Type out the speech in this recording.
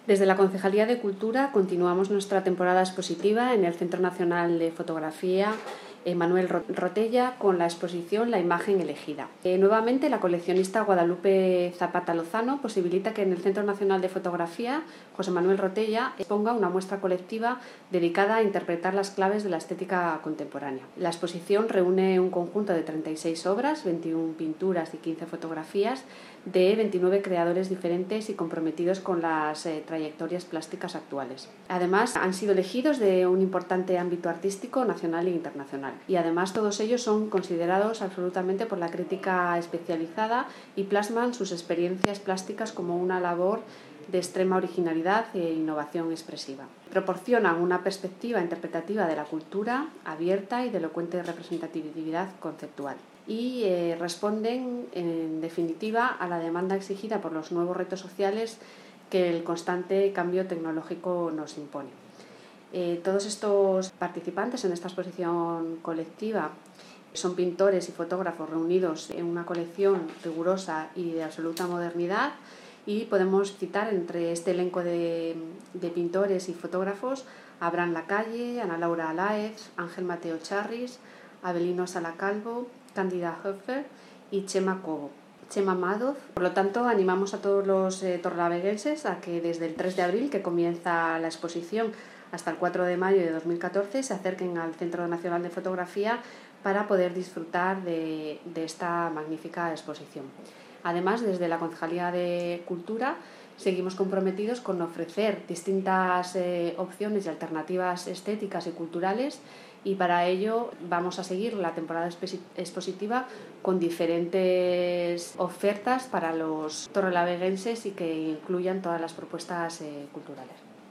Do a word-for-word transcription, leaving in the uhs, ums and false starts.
Desde la Concejalía de Cultura continuamos nuestra temporada expositiva en el Centro Nacional de Fotografía Manuel Rotella con la exposición La imagen elegida. Eh, nuevamente, la coleccionista Guadalupe Zapata Lozano posibilita que en el Centro Nacional de Fotografía José Manuel Rotella exponga una muestra colectiva dedicada a interpretar las claves de la estética contemporánea. La exposición reúne un conjunto de treinta y seis obras, veintiuna pinturas y quince fotografías de veintinueve creadores diferentes y comprometidos con las eh, trayectorias plásticas actuales. Además, han sido elegidos de un importante ámbito artístico nacional e internacional. Y además todos ellos son considerados absolutamente por la crítica especializada y plasman sus experiencias plásticas como una labor de extrema originalidad e innovación expresiva. Proporcionan una perspectiva interpretativa de la cultura abierta y de elocuente representatividad conceptual y eh, responden en definitiva a la demanda exigida por los nuevos retos sociales que el constante cambio tecnológico nos impone. Eh, todos estos participantes en esta exposición colectiva son pintores y fotógrafos reunidos en una colección rigurosa y de absoluta modernidad, y podemos citar entre este elenco de, de pintores y fotógrafos a Abraham Lacalle, Ana Laura Aláez, Ángel Mateo Charris, Abelino Salacalvo, Cándida Höpfer y Chema Cobo. Chema Madoz. Por lo tanto, animamos a todos los eh, torrelavieguenses a que desde el tres de abril, que comienza la exposición, hasta el cuatro de mayo de dos mil catorce, se acerquen al Centro Nacional de Fotografía para poder disfrutar de, de esta magnífica exposición. Además, desde la Concejalía de Cultura seguimos comprometidos con ofrecer distintas eh, opciones y alternativas estéticas y culturales, y para ello vamos a seguir la temporada expositiva con diferentes ofertas para los torrelavieguenses y que incluyan todas las propuestas eh, culturales.